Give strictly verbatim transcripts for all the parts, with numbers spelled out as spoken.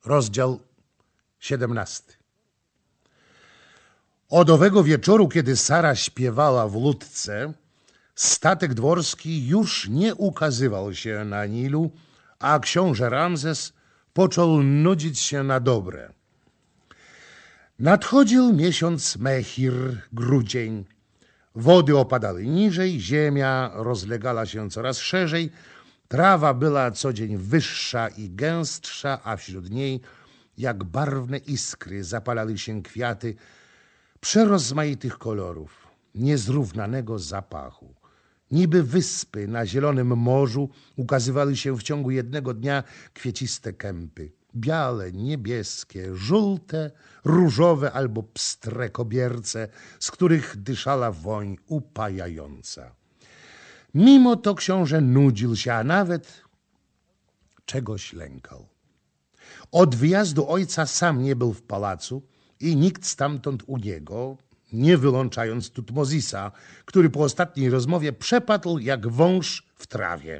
Rozdział siedemnasty. Od owego wieczoru, kiedy Sara śpiewała w łódce, statek dworski już nie ukazywał się na Nilu, a książę Ramzes począł nudzić się na dobre. Nadchodził miesiąc Mechir, grudzień. Wody opadały niżej, ziemia rozlegała się coraz szerzej, trawa była co dzień wyższa i gęstsza, a wśród niej, jak barwne iskry, zapalały się kwiaty przerozmaitych kolorów, niezrównanego zapachu. Niby wyspy na zielonym morzu ukazywały się w ciągu jednego dnia kwieciste kępy. Białe, niebieskie, żółte, różowe albo pstre kobierce, z których dyszała woń upajająca. Mimo to książę nudził się, a nawet czegoś lękał. Od wyjazdu ojca sam nie był w pałacu i nikt stamtąd u niego, nie wyłączając Tutmozisa, który po ostatniej rozmowie przepadł jak wąż w trawie.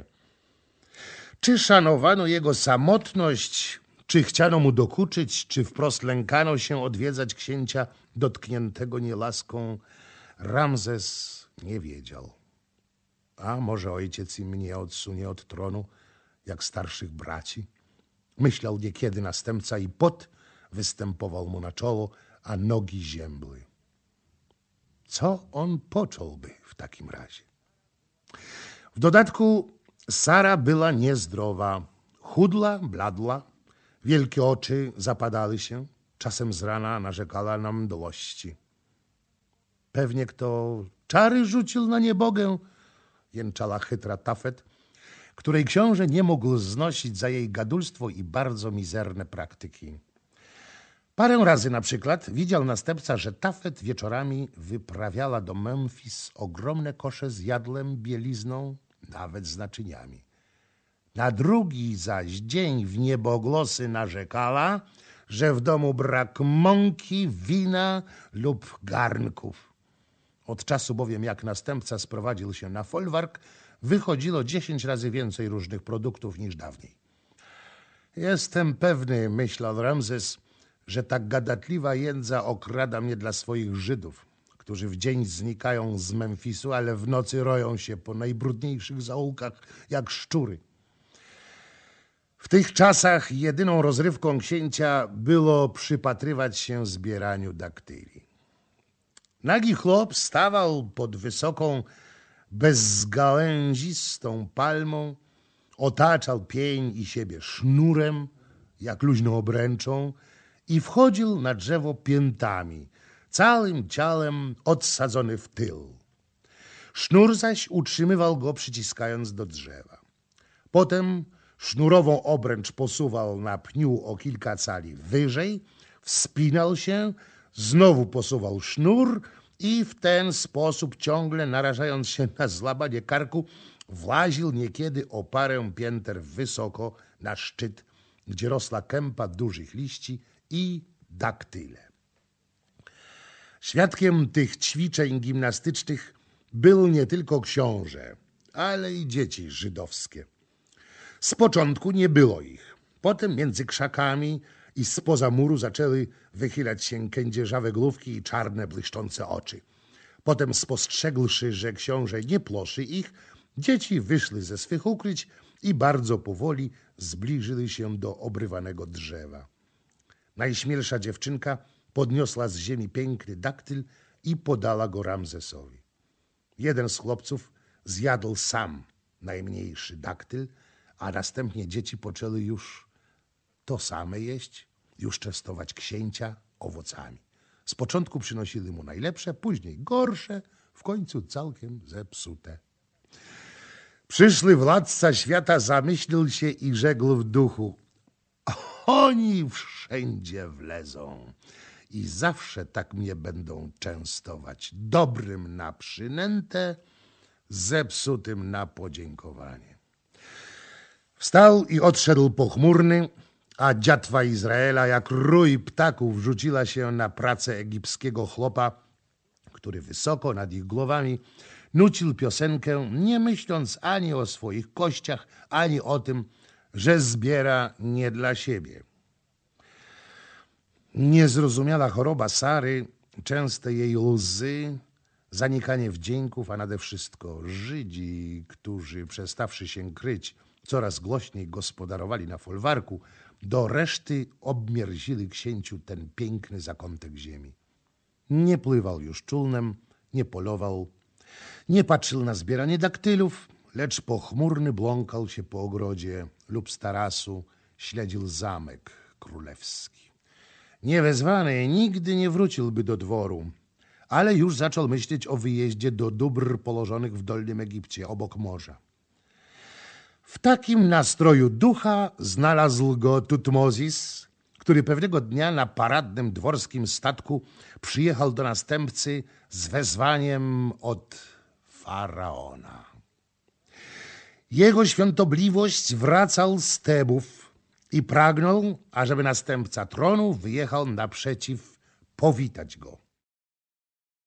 Czy szanowano jego samotność, czy chciano mu dokuczyć, czy wprost lękano się odwiedzać księcia dotkniętego nielaską, Ramzes nie wiedział. A może ojciec im nie odsunie od tronu, jak starszych braci? Myślał niekiedy następca i pot występował mu na czoło, a nogi ziębły. Co on począłby w takim razie? W dodatku Sara była niezdrowa, chudła, bladła, wielkie oczy zapadały się, czasem z rana narzekała na mdłości. Pewnie kto czary rzucił na niebogę, jęczała chytra Tafet, której książę nie mógł znosić za jej gadulstwo i bardzo mizerne praktyki. Parę razy na przykład widział następca, że Tafet wieczorami wyprawiała do Memfis ogromne kosze z jadłem, bielizną, nawet z naczyniami. Na drugi zaś dzień w nieboglosy narzekała, że w domu brak mąki, wina lub garnków. Od czasu bowiem, jak następca sprowadził się na folwark, wychodziło dziesięć razy więcej różnych produktów niż dawniej. Jestem pewny, myślał Ramzes, że ta gadatliwa jędza okrada mnie dla swoich Żydów, którzy w dzień znikają z Memfisu, ale w nocy roją się po najbrudniejszych zaułkach jak szczury. W tych czasach jedyną rozrywką księcia było przypatrywać się zbieraniu daktyli. Nagi chłop stawał pod wysoką, bezgałęzistą palmą, otaczał pień i siebie sznurem, jak luźną obręczą, i wchodził na drzewo piętami, całym ciałem odsadzony w tył. Sznur zaś utrzymywał go, przyciskając do drzewa. Potem sznurową obręcz posuwał na pniu o kilka cali wyżej, wspinał się, znowu posuwał sznur i w ten sposób, ciągle narażając się na złamanie karku, właził niekiedy o parę pięter wysoko na szczyt, gdzie rosła kępa dużych liści i daktyle. Świadkiem tych ćwiczeń gimnastycznych był nie tylko książę, ale i dzieci żydowskie. Z początku nie było ich. Potem między krzakami i spoza muru zaczęły wychylać się kędzierzawe główki i czarne, błyszczące oczy. Potem, spostrzegłszy, że książę nie ploszy ich, dzieci wyszły ze swych ukryć i bardzo powoli zbliżyły się do obrywanego drzewa. Najśmielsza dziewczynka podniosła z ziemi piękny daktyl i podała go Ramzesowi. Jeden z chłopców zjadł sam najmniejszy daktyl, a następnie dzieci poczęły już to same jeść, już częstować księcia owocami. Z początku przynosili mu najlepsze, później gorsze, w końcu całkiem zepsute. Przyszły władca świata zamyślił się i rzekł w duchu: oni wszędzie wlezą i zawsze tak mnie będą częstować, dobrym na przynętę, zepsutym na podziękowanie. Wstał i odszedł pochmurny, a dziatwa Izraela jak rój ptaków rzuciła się na pracę egipskiego chłopa, który wysoko nad ich głowami nucił piosenkę, nie myśląc ani o swoich kościach, ani o tym, że zbiera nie dla siebie. Niezrozumiała choroba Sary, częste jej łzy, zanikanie wdzięków, a nade wszystko Żydzi, którzy przestawszy się kryć, coraz głośniej gospodarowali na folwarku, do reszty obmierzili księciu ten piękny zakątek ziemi. Nie pływał już czółnem, nie polował, nie patrzył na zbieranie daktylów, lecz pochmurny błąkał się po ogrodzie lub z tarasu śledził zamek królewski. Niewezwany nigdy nie wróciłby do dworu, ale już zaczął myśleć o wyjeździe do dóbr położonych w Dolnym Egipcie, obok morza. W takim nastroju ducha znalazł go Tutmozis, który pewnego dnia na paradnym dworskim statku przyjechał do następcy z wezwaniem od faraona. Jego świątobliwość wracał z Tebów i pragnął, ażeby następca tronu wyjechał naprzeciw powitać go.